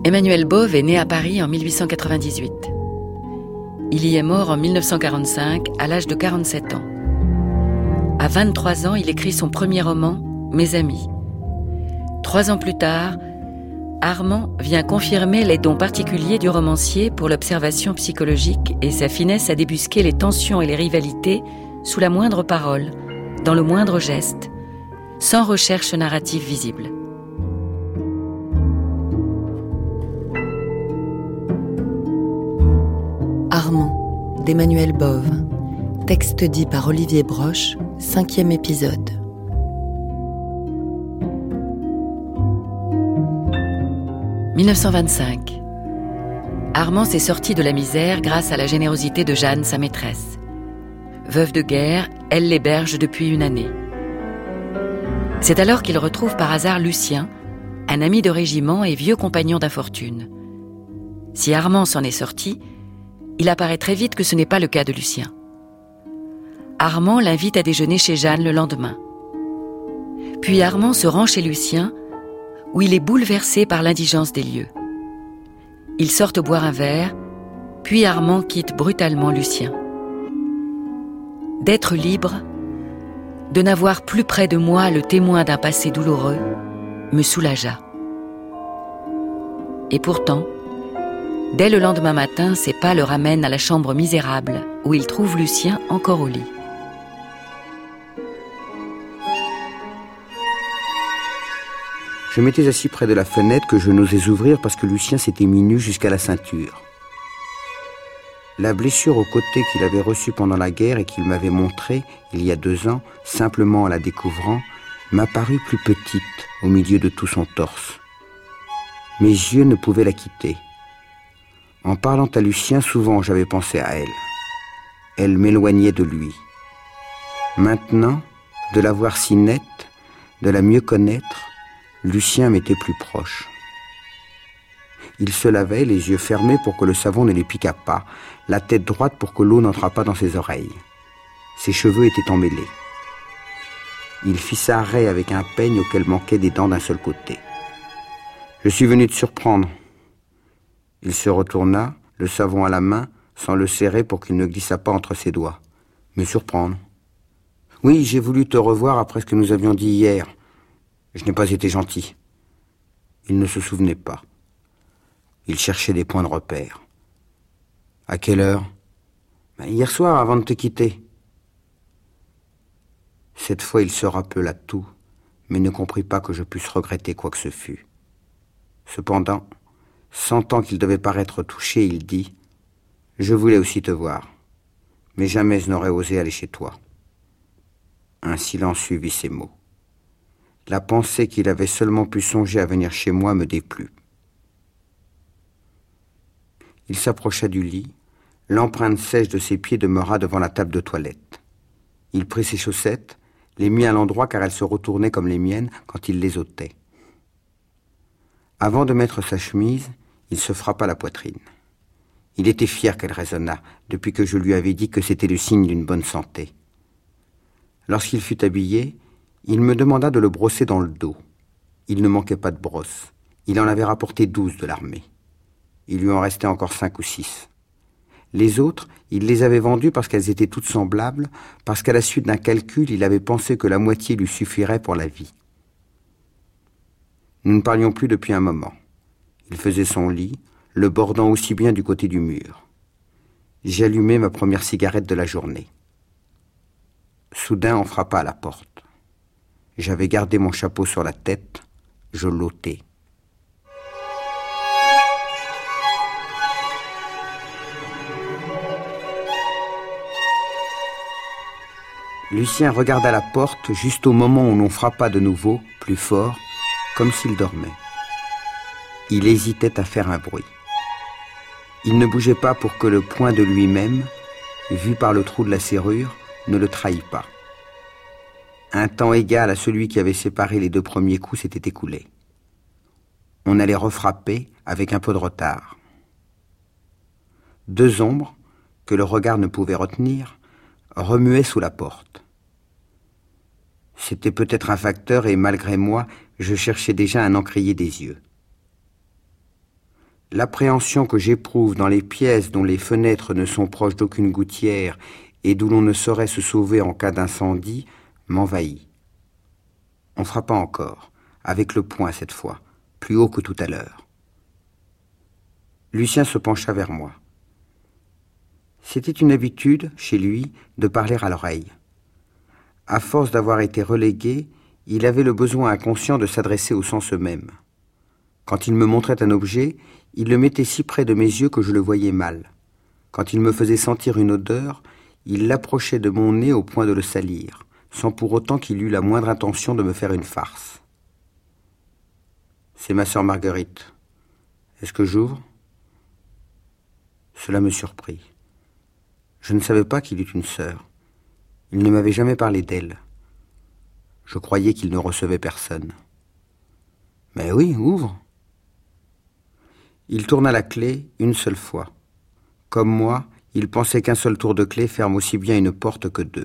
Emmanuel Bove est né à Paris en 1898. Il y est mort en 1945 à l'âge de 47 ans. À 23 ans, il écrit son premier roman, Mes amis. 3 ans plus tard, Armand vient confirmer les dons particuliers du romancier pour l'observation psychologique et sa finesse à débusquer les tensions et les rivalités sous la moindre parole, dans le moindre geste, sans recherche narrative visible. Armand, d'Emmanuel Bove. Texte dit par Olivier Broche, 5e épisode. « 1925. Armand s'est sorti de la misère grâce à la générosité de Jeanne, sa maîtresse. Veuve de guerre, elle l'héberge depuis une année. C'est alors qu'il retrouve par hasard Lucien, un ami de régiment et vieux compagnon d'infortune. Si Armand s'en est sorti, il apparaît très vite que ce n'est pas le cas de Lucien. Armand l'invite à déjeuner chez Jeanne le lendemain. Puis Armand se rend chez Lucien, où il est bouleversé par l'indigence des lieux. Ils sortent boire un verre, puis Armand quitte brutalement Lucien. D'être libre, de n'avoir plus près de moi le témoin d'un passé douloureux, me soulagea. Et pourtant, dès le lendemain matin, ses pas le ramènent à la chambre misérable où il trouve Lucien encore au lit. Je m'étais assis près de la fenêtre que je n'osais ouvrir parce que Lucien s'était mis nu jusqu'à la ceinture. La blessure au côté qu'il avait reçue pendant la guerre et qu'il m'avait montrée il y a 2 ans, simplement en la découvrant, m'apparut plus petite au milieu de tout son torse. Mes yeux ne pouvaient la quitter. En parlant à Lucien, souvent j'avais pensé à elle. Elle m'éloignait de lui. Maintenant, de la voir si nette, de la mieux connaître, Lucien m'était plus proche. Il se lavait, les yeux fermés pour que le savon ne les piquât pas, la tête droite pour que l'eau n'entrât pas dans ses oreilles. Ses cheveux étaient emmêlés. Il fit sa raie avec un peigne auquel manquaient des dents d'un seul côté. Je suis venu te surprendre. Il se retourna, le savon à la main, sans le serrer pour qu'il ne glissât pas entre ses doigts. Me surprendre. Oui, j'ai voulu te revoir après ce que nous avions dit hier. Je n'ai pas été gentil. Il ne se souvenait pas. Il cherchait des points de repère. À quelle heure ? Hier soir, avant de te quitter. Cette fois, il se rappela tout, mais ne comprit pas que je pusse regretter quoi que ce fût. Cependant, sentant qu'il devait paraître touché, il dit « Je voulais aussi te voir, mais jamais je n'aurais osé aller chez toi. » Un silence suivit ces mots. La pensée qu'il avait seulement pu songer à venir chez moi me déplut. Il s'approcha du lit. L'empreinte sèche de ses pieds demeura devant la table de toilette. Il prit ses chaussettes, les mit à l'endroit car elles se retournaient comme les miennes quand il les ôtait. Avant de mettre sa chemise, il se frappa la poitrine. Il était fier qu'elle résonnât, depuis que je lui avais dit que c'était le signe d'une bonne santé. Lorsqu'il fut habillé, il me demanda de le brosser dans le dos. Il ne manquait pas de brosse. Il en avait rapporté 12 de l'armée. Il lui en restait encore 5 ou 6. Les autres, il les avait vendues parce qu'elles étaient toutes semblables, parce qu'à la suite d'un calcul, il avait pensé que la moitié lui suffirait pour la vie. Nous ne parlions plus depuis un moment. Il faisait son lit, le bordant aussi bien du côté du mur. J'allumai ma première cigarette de la journée. Soudain, on frappa à la porte. J'avais gardé mon chapeau sur la tête, je l'ôtai. Lucien regarda la porte juste au moment où l'on frappa de nouveau, plus fort, comme s'il dormait. Il hésitait à faire un bruit. Il ne bougeait pas pour que le poing de lui-même, vu par le trou de la serrure, ne le trahît pas. Un temps égal à celui qui avait séparé les 2 premiers coups s'était écoulé. On allait refrapper avec un peu de retard. 2 ombres, que le regard ne pouvait retenir, remuaient sous la porte. C'était peut-être un facteur et malgré moi, je cherchais déjà un encrier des yeux. L'appréhension que j'éprouve dans les pièces dont les fenêtres ne sont proches d'aucune gouttière et d'où l'on ne saurait se sauver en cas d'incendie m'envahit. On frappa encore, avec le poing cette fois, plus haut que tout à l'heure. Lucien se pencha vers moi. C'était une habitude, chez lui, de parler à l'oreille. À force d'avoir été relégué, il avait le besoin inconscient de s'adresser au sens même. Quand il me montrait un objet, il le mettait si près de mes yeux que je le voyais mal. Quand il me faisait sentir une odeur, il l'approchait de mon nez au point de le salir, sans pour autant qu'il eût la moindre intention de me faire une farce. « C'est ma sœur Marguerite. Est-ce que j'ouvre ?» Cela me surprit. Je ne savais pas qu'il eût une sœur. Il ne m'avait jamais parlé d'elle. Je croyais qu'il ne recevait personne. « Mais oui, ouvre !» Il tourna la clé une seule fois. Comme moi, il pensait qu'un seul tour de clé ferme aussi bien une porte que deux.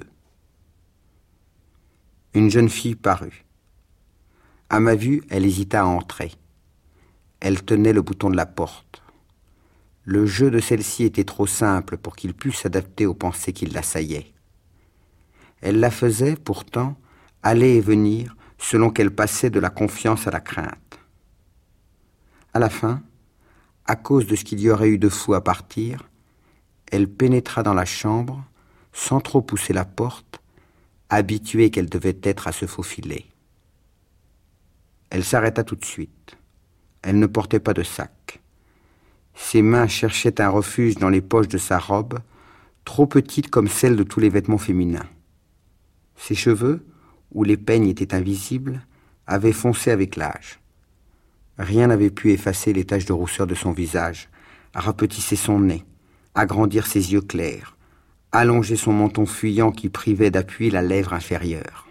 Une jeune fille parut. À ma vue, elle hésita à entrer. Elle tenait le bouton de la porte. Le jeu de celle-ci était trop simple pour qu'il pût s'adapter aux pensées qui l'assaillaient. Elle la faisait, pourtant, aller et venir selon qu'elle passait de la confiance à la crainte. À la fin, à cause de ce qu'il y aurait eu de fou à partir, elle pénétra dans la chambre, sans trop pousser la porte, habituée qu'elle devait être à se faufiler. Elle s'arrêta tout de suite. Elle ne portait pas de sac. Ses mains cherchaient un refuge dans les poches de sa robe, trop petite comme celle de tous les vêtements féminins. Ses cheveux, où les peignes étaient invisibles, avaient foncé avec l'âge. Rien n'avait pu effacer les taches de rousseur de son visage, rapetisser son nez, agrandir ses yeux clairs, allonger son menton fuyant qui privait d'appui la lèvre inférieure.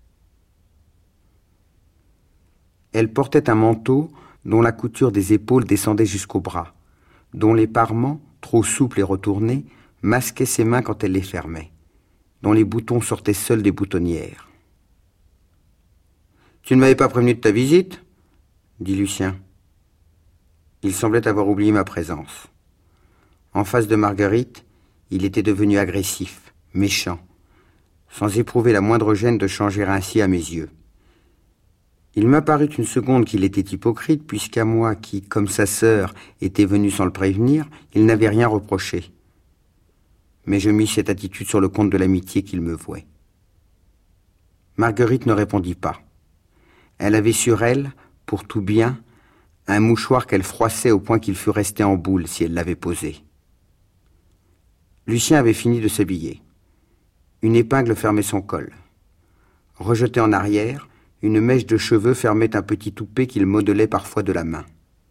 Elle portait un manteau dont la couture des épaules descendait jusqu'aux bras, dont les parements, trop souples et retournés, masquaient ses mains quand elle les fermait, dont les boutons sortaient seuls des boutonnières. « Tu ne m'avais pas prévenu de ta visite ?» dit Lucien. Il semblait avoir oublié ma présence. En face de Marguerite, il était devenu agressif, méchant, sans éprouver la moindre gêne de changer ainsi à mes yeux. Il m'apparut une seconde qu'il était hypocrite, puisqu'à moi, qui, comme sa sœur, était venu sans le prévenir, il n'avait rien reproché. Mais je mis cette attitude sur le compte de l'amitié qu'il me vouait. Marguerite ne répondit pas. Elle avait sur elle, pour tout bien, un mouchoir qu'elle froissait au point qu'il fût resté en boule si elle l'avait posé. Lucien avait fini de s'habiller. Une épingle fermait son col. Rejeté en arrière, une mèche de cheveux fermait un petit toupet qu'il modelait parfois de la main.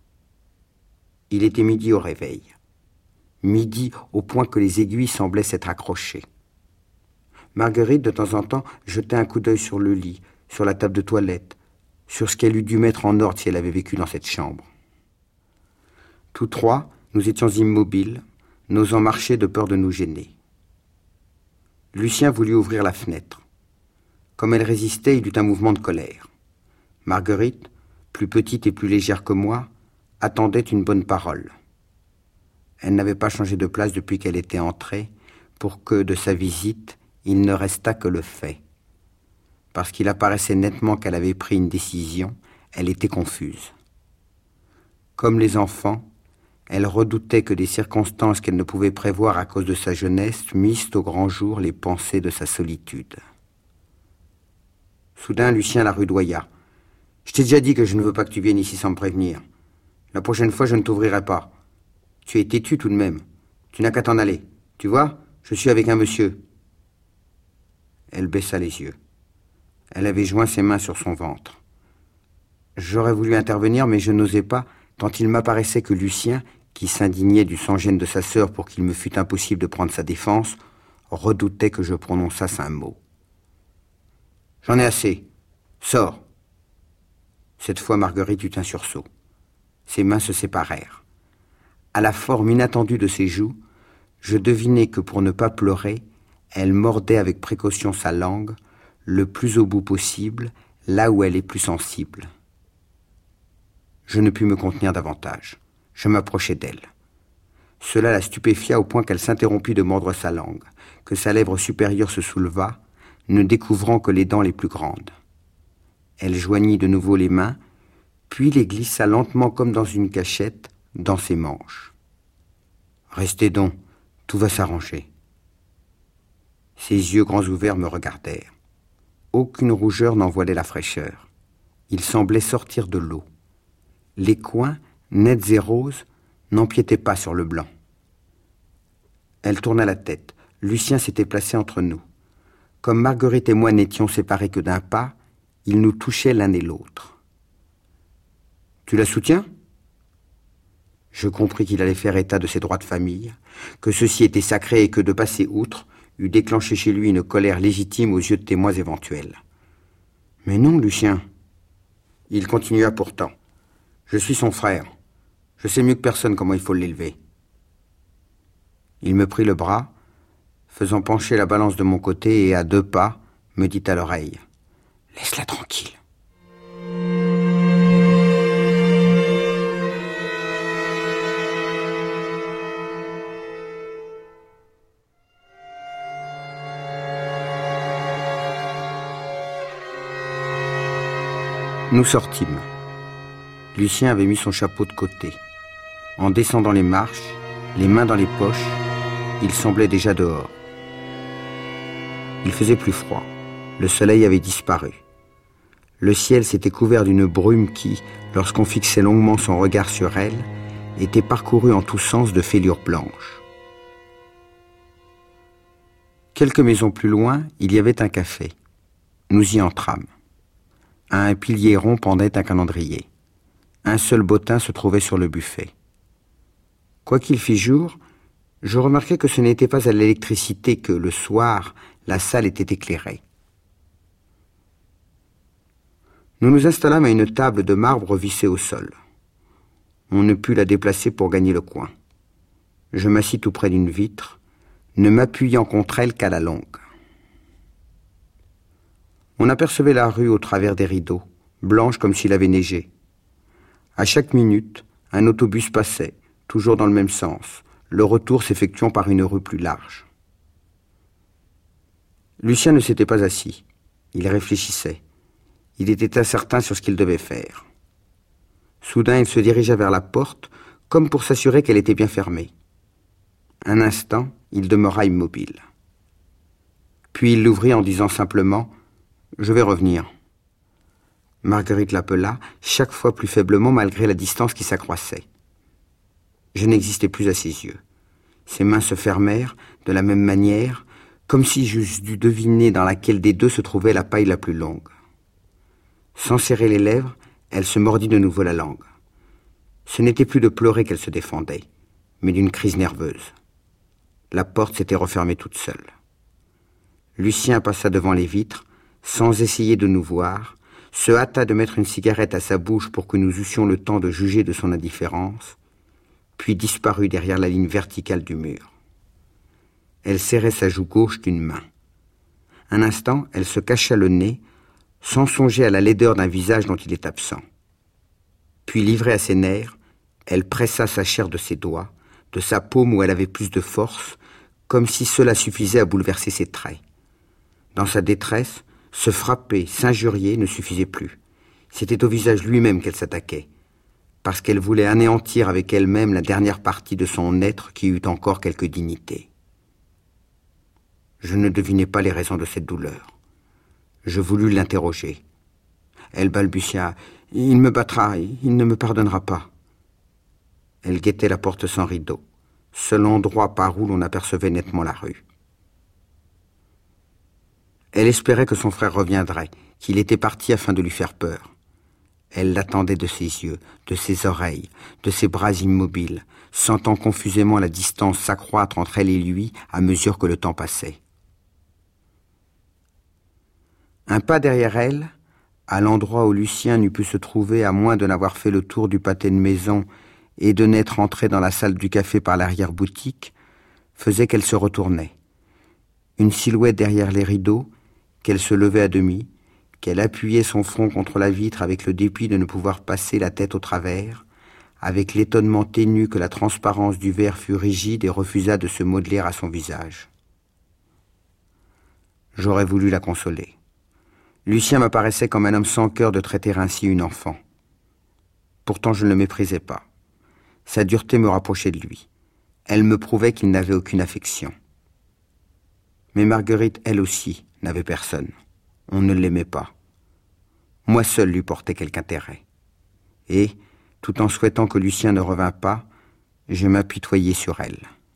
Il était midi au réveil. Midi au point que les aiguilles semblaient s'être accrochées. Marguerite, de temps en temps, jetait un coup d'œil sur le lit, sur la table de toilette, sur ce qu'elle eût dû mettre en ordre si elle avait vécu dans cette chambre. Tous trois, nous étions immobiles, n'osant marcher de peur de nous gêner. Lucien voulut ouvrir la fenêtre. Comme elle résistait, il eut un mouvement de colère. Marguerite, plus petite et plus légère que moi, attendait une bonne parole. Elle n'avait pas changé de place depuis qu'elle était entrée, pour que, de sa visite, il ne restât que le fait. Parce qu'il apparaissait nettement qu'elle avait pris une décision, elle était confuse. Comme les enfants, elle redoutait que des circonstances qu'elle ne pouvait prévoir à cause de sa jeunesse missent au grand jour les pensées de sa solitude. Soudain, Lucien la rudoya. « Je t'ai déjà dit que je ne veux pas que tu viennes ici sans me prévenir. La prochaine fois, je ne t'ouvrirai pas. Tu es têtu tout de même. Tu n'as qu'à t'en aller. Tu vois, je suis avec un monsieur. » Elle baissa les yeux. Elle avait joint ses mains sur son ventre. J'aurais voulu intervenir, mais je n'osais pas, tant il m'apparaissait que Lucien, qui s'indignait du sans-gêne de sa sœur pour qu'il me fût impossible de prendre sa défense, redoutait que je prononçasse un mot. « J'en ai assez. Sors !» Cette fois, Marguerite eut un sursaut. Ses mains se séparèrent. À la forme inattendue de ses joues, je devinai que pour ne pas pleurer, elle mordait avec précaution sa langue, le plus au bout possible, là où elle est plus sensible. Je ne pus me contenir davantage. Je m'approchai d'elle. Cela la stupéfia au point qu'elle s'interrompit de mordre sa langue, que sa lèvre supérieure se souleva, ne découvrant que les dents les plus grandes. Elle joignit de nouveau les mains, puis les glissa lentement comme dans une cachette, dans ses manches. « Restez donc, tout va s'arranger. » Ses yeux grands ouverts me regardèrent. Aucune rougeur n'en voilait la fraîcheur. Il semblait sortir de l'eau. Les coins, nets et roses, n'empiétaient pas sur le blanc. Elle tourna la tête. Lucien s'était placé entre nous. Comme Marguerite et moi n'étions séparés que d'un pas, il nous touchait l'un et l'autre. « Tu la soutiens ?» Je compris qu'il allait faire état de ses droits de famille, que ceci était sacré et que de passer outre eût déclenché chez lui une colère légitime aux yeux de témoins éventuels. « Mais non, Lucien. » Il continua pourtant. « Je suis son frère. Je sais mieux que personne comment il faut l'élever. » Il me prit le bras, faisant pencher la balance de mon côté et à 2 pas, me dit à l'oreille « Laisse-la tranquille. » Nous sortîmes. Lucien avait mis son chapeau de côté. En descendant les marches, les mains dans les poches, il semblait déjà dehors. Il faisait plus froid. Le soleil avait disparu. Le ciel s'était couvert d'une brume qui, lorsqu'on fixait longuement son regard sur elle, était parcourue en tous sens de fêlures blanches. Quelques maisons plus loin, il y avait un café. Nous y entrâmes. À un pilier rond pendait un calendrier. Un seul bottin se trouvait sur le buffet. Quoiqu'il fît jour, je remarquai que ce n'était pas à l'électricité que, le soir, la salle était éclairée. Nous nous installâmes à une table de marbre vissée au sol. On ne put la déplacer pour gagner le coin. Je m'assis tout près d'une vitre, ne m'appuyant contre elle qu'à la longue. On apercevait la rue au travers des rideaux, blanche comme s'il avait neigé. À chaque minute, un autobus passait, toujours dans le même sens, le retour s'effectuant par une rue plus large. Lucien ne s'était pas assis. Il réfléchissait. Il était incertain sur ce qu'il devait faire. Soudain, il se dirigea vers la porte, comme pour s'assurer qu'elle était bien fermée. Un instant, il demeura immobile. Puis il l'ouvrit en disant simplement « Je vais revenir ». Marguerite l'appela, chaque fois plus faiblement malgré la distance qui s'accroissait. Je n'existais plus à ses yeux. Ses mains se fermèrent de la même manière, comme si j'eusse dû deviner dans laquelle des deux se trouvait la paille la plus longue. Sans serrer les lèvres, elle se mordit de nouveau la langue. Ce n'était plus de pleurer qu'elle se défendait, mais d'une crise nerveuse. La porte s'était refermée toute seule. Lucien passa devant les vitres, sans essayer de nous voir, se hâta de mettre une cigarette à sa bouche pour que nous eussions le temps de juger de son indifférence, puis disparut derrière la ligne verticale du mur. Elle serrait sa joue gauche d'une main. Un instant, elle se cacha le nez, sans songer à la laideur d'un visage dont il est absent. Puis, livrée à ses nerfs, elle pressa sa chair de ses doigts, de sa paume où elle avait plus de force, comme si cela suffisait à bouleverser ses traits. Dans sa détresse, se frapper, s'injurier ne suffisait plus. C'était au visage lui-même qu'elle s'attaquait, parce qu'elle voulait anéantir avec elle-même la dernière partie de son être qui eût encore quelque dignité. Je ne devinais pas les raisons de cette douleur. Je voulus l'interroger. Elle balbutia « Il me battra, il ne me pardonnera pas. » Elle guettait la porte sans rideau, seul endroit par où l'on apercevait nettement la rue. Elle espérait que son frère reviendrait, qu'il était parti afin de lui faire peur. Elle l'attendait de ses yeux, de ses oreilles, de ses bras immobiles, sentant confusément la distance s'accroître entre elle et lui à mesure que le temps passait. Un pas derrière elle, à l'endroit où Lucien n'eût pu se trouver à moins de n'avoir fait le tour du pâté de maison et de n'être entré dans la salle du café par l'arrière-boutique, faisait qu'elle se retournait. Une silhouette derrière les rideaux, qu'elle se levait à demi, qu'elle appuyait son front contre la vitre avec le dépit de ne pouvoir passer la tête au travers, avec l'étonnement ténu que la transparence du verre fut rigide et refusa de se modeler à son visage. J'aurais voulu la consoler. Lucien m'apparaissait comme un homme sans cœur de traiter ainsi une enfant. Pourtant, je ne le méprisais pas. Sa dureté me rapprochait de lui. Elle me prouvait qu'il n'avait aucune affection. Mais Marguerite, elle aussi, n'avait personne. On ne l'aimait pas. Moi seul lui portais quelque intérêt. Et, tout en souhaitant que Lucien ne revînt pas, je m'apitoyais sur elle.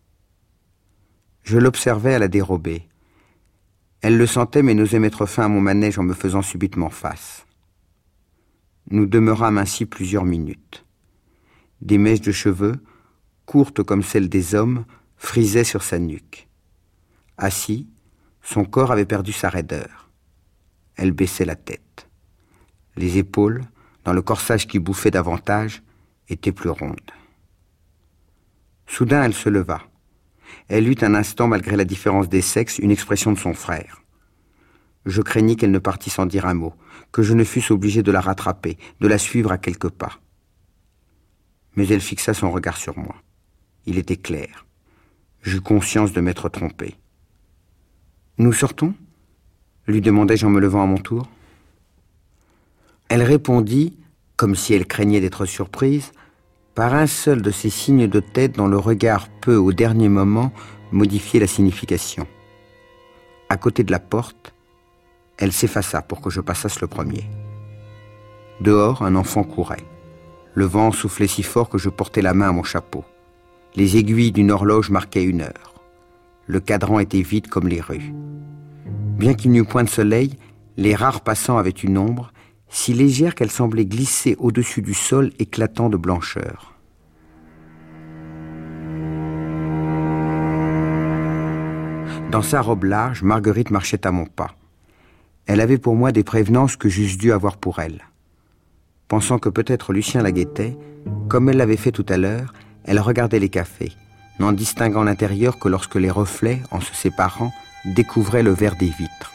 Je l'observais à la dérobée. Elle le sentait mais n'osait mettre fin à mon manège en me faisant subitement face. Nous demeurâmes ainsi plusieurs minutes. Des mèches de cheveux, courtes comme celles des hommes, frisaient sur sa nuque. Assis, son corps avait perdu sa raideur. Elle baissait la tête. Les épaules, dans le corsage qui bouffait davantage, étaient plus rondes. Soudain, elle se leva. Elle eut un instant, malgré la différence des sexes, une expression de son frère. Je craignis qu'elle ne partît sans dire un mot, que je ne fusse obligé de la rattraper, de la suivre à quelques pas. Mais elle fixa son regard sur moi. Il était clair. J'eus conscience de m'être trompé. « Nous sortons ?» lui demandai-je en me levant à mon tour. Elle répondit, comme si elle craignait d'être surprise, par un seul de ces signes de tête dont le regard peut, au dernier moment, modifier la signification. À côté de la porte, elle s'effaça pour que je passasse le premier. Dehors, un enfant courait. Le vent soufflait si fort que je portais la main à mon chapeau. Les aiguilles d'une horloge marquaient 1 heure. Le cadran était vide comme les rues. Bien qu'il n'y eût point de soleil, les rares passants avaient une ombre, si légère qu'elle semblait glisser au-dessus du sol éclatant de blancheur. Dans sa robe large, Marguerite marchait à mon pas. Elle avait pour moi des prévenances que j'eusse dû avoir pour elle. Pensant que peut-être Lucien la guettait, comme elle l'avait fait tout à l'heure, elle regardait les cafés, n'en distinguant l'intérieur que lorsque les reflets, en se séparant, découvraient le verre des vitres.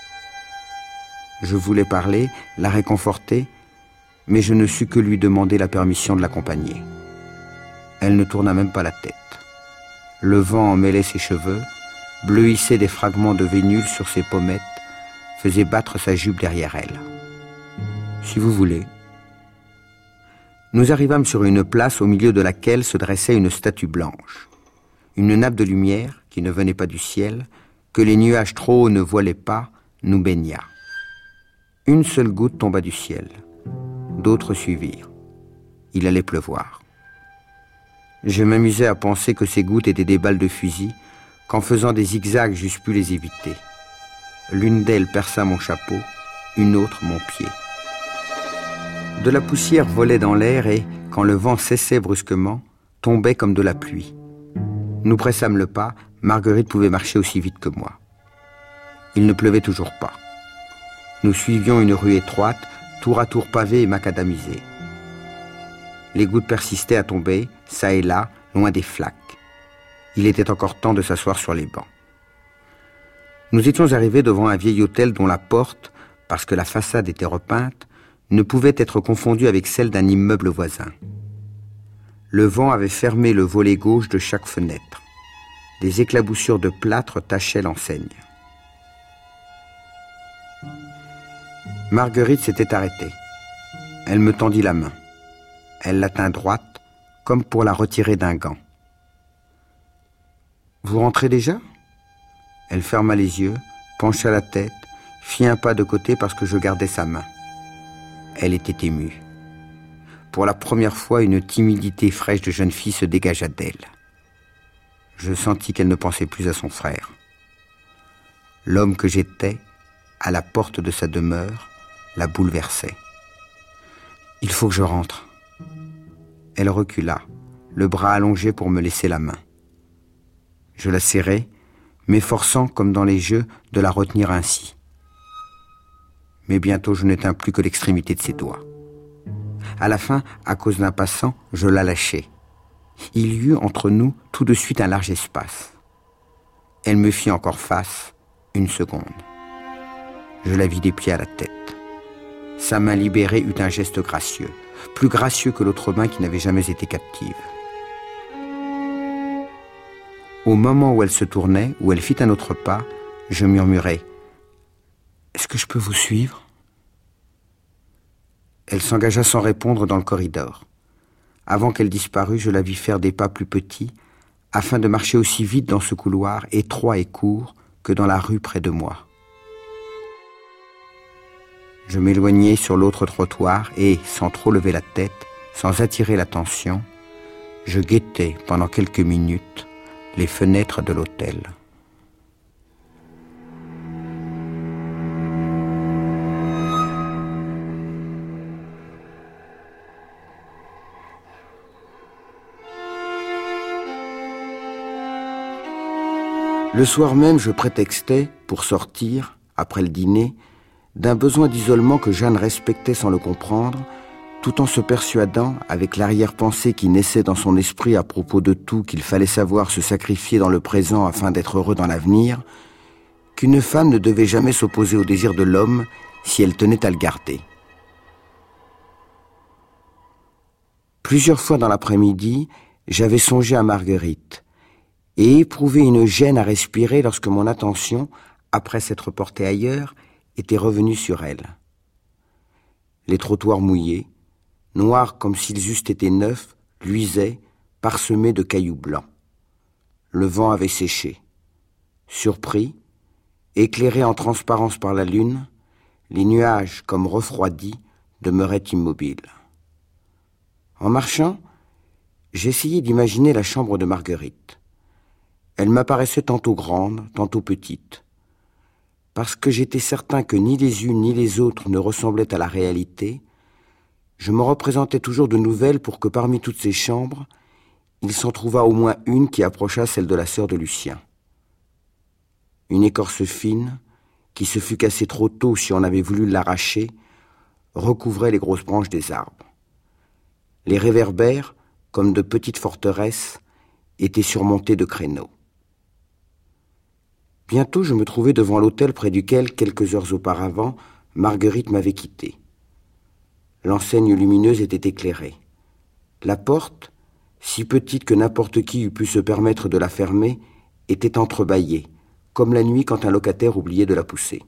Je voulais parler, la réconforter, mais je ne sus que lui demander la permission de l'accompagner. Elle ne tourna même pas la tête. Le vent emmêlait ses cheveux, bleuissait des fragments de vénule sur ses pommettes, faisait battre sa jupe derrière elle. « Si vous voulez. » Nous arrivâmes sur une place au milieu de laquelle se dressait une statue blanche. Une nappe de lumière, qui ne venait pas du ciel, que les nuages trop hauts ne voilaient pas, nous baigna. Une seule goutte tomba du ciel. D'autres suivirent. Il allait pleuvoir. Je m'amusais à penser que ces gouttes étaient des balles de fusil, qu'en faisant des zigzags, j'eusse pu les éviter. L'une d'elles perça mon chapeau, une autre mon pied. De la poussière volait dans l'air et, quand le vent cessait brusquement, tombait comme de la pluie. Nous pressâmes le pas, Marguerite pouvait marcher aussi vite que moi. Il ne pleuvait toujours pas. Nous suivions une rue étroite, tour à tour pavée et macadamisée. Les gouttes persistaient à tomber, çà et là, loin des flaques. Il était encore temps de s'asseoir sur les bancs. Nous étions arrivés devant un vieil hôtel dont la porte, parce que la façade était repeinte, ne pouvait être confondue avec celle d'un immeuble voisin. Le vent avait fermé le volet gauche de chaque fenêtre. Des éclaboussures de plâtre tachaient l'enseigne. Marguerite s'était arrêtée. Elle me tendit la main. Elle la tint droite, comme pour la retirer d'un gant. « Vous rentrez déjà ?» Elle ferma les yeux, pencha la tête, fit un pas de côté parce que je gardais sa main. Elle était émue. Pour la première fois, une timidité fraîche de jeune fille se dégagea d'elle. Je sentis qu'elle ne pensait plus à son frère. L'homme que j'étais, à la porte de sa demeure, la bouleversait. « Il faut que je rentre. » Elle recula, le bras allongé pour me laisser la main. Je la serrai, m'efforçant, comme dans les jeux, de la retenir ainsi. Mais bientôt je ne tins plus que l'extrémité de ses doigts. À la fin, à cause d'un passant, je la lâchai. Il y eut entre nous tout de suite un large espace. Elle me fit encore face, 1 seconde. Je la vis des pieds à la tête. Sa main libérée eut un geste gracieux, plus gracieux que l'autre main qui n'avait jamais été captive. Au moment où elle se tournait, où elle fit un autre pas, je murmurai « Est-ce que je peux vous suivre ?» Elle s'engagea sans répondre dans le corridor. Avant qu'elle disparût, je la vis faire des pas plus petits, afin de marcher aussi vite dans ce couloir étroit et court que dans la rue près de moi. Je m'éloignai sur l'autre trottoir et, sans trop lever la tête, sans attirer l'attention, je guettais pendant quelques minutes les fenêtres de l'hôtel. Le soir même, je prétextais, pour sortir, après le dîner, d'un besoin d'isolement que Jeanne respectait sans le comprendre, tout en se persuadant, avec l'arrière-pensée qui naissait dans son esprit à propos de tout qu'il fallait savoir se sacrifier dans le présent afin d'être heureux dans l'avenir, qu'une femme ne devait jamais s'opposer au désir de l'homme si elle tenait à le garder. Plusieurs fois dans l'après-midi, j'avais songé à Marguerite et éprouvé une gêne à respirer lorsque mon attention, après s'être portée ailleurs, était revenue sur elle. Les trottoirs mouillés, noirs comme s'ils eussent été neufs, luisaient, parsemés de cailloux blancs. Le vent avait séché. Surpris, éclairés en transparence par la lune, les nuages, comme refroidis, demeuraient immobiles. En marchant, j'essayais d'imaginer la chambre de Marguerite. Elle m'apparaissait tantôt grande, tantôt petite. Parce que j'étais certain que ni les unes ni les autres ne ressemblaient à la réalité, je me représentais toujours de nouvelles pour que parmi toutes ces chambres, il s'en trouvât au moins une qui approchât celle de la sœur de Lucien. Une écorce fine, qui se fût cassée trop tôt si on avait voulu l'arracher, recouvrait les grosses branches des arbres. Les réverbères, comme de petites forteresses, étaient surmontés de créneaux. Bientôt, je me trouvai devant l'hôtel près duquel, quelques heures auparavant, Marguerite m'avait quitté. L'enseigne lumineuse était éclairée. La porte, si petite que n'importe qui eût pu se permettre de la fermer, était entrebâillée, comme la nuit quand un locataire oubliait de la pousser.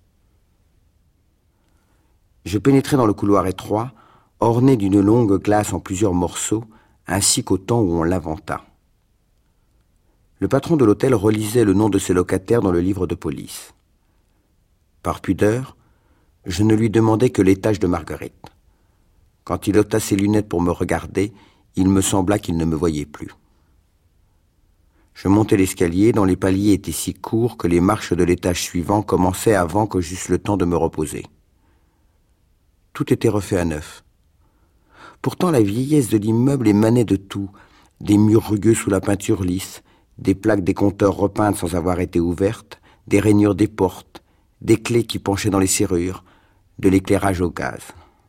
Je pénétrai dans le couloir étroit, orné d'une longue glace en plusieurs morceaux, ainsi qu'au temps où on l'inventa. Le patron de l'hôtel relisait le nom de ses locataires dans le livre de police. Par pudeur, je ne lui demandai que l'étage de Marguerite. Quand il ôta ses lunettes pour me regarder, il me sembla qu'il ne me voyait plus. Je montai l'escalier dont les paliers étaient si courts que les marches de l'étage suivant commençaient avant que j'eusse le temps de me reposer. Tout était refait à neuf. Pourtant la vieillesse de l'immeuble émanait de tout, des murs rugueux sous la peinture lisse, des plaques des compteurs repeintes sans avoir été ouvertes, des rainures des portes, des clés qui penchaient dans les serrures, de l'éclairage au gaz.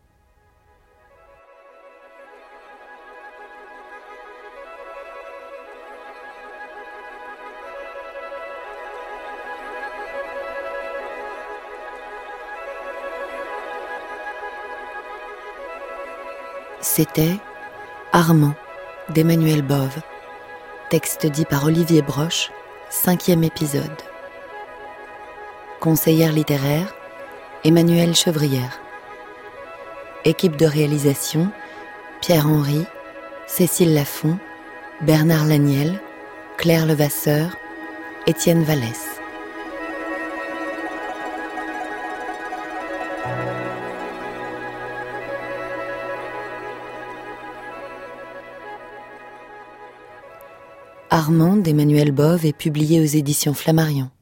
C'était Armand d'Emmanuel Bove. Texte dit par Olivier Broche, 5e épisode. Conseillère littéraire, Emmanuelle Chevrière. Équipe de réalisation, Pierre Henry, Cécile Lafont, Bernard Laniel, Claire Levasseur, Étienne Vallès. Armand d'Emmanuel Bove est publié aux éditions Flammarion.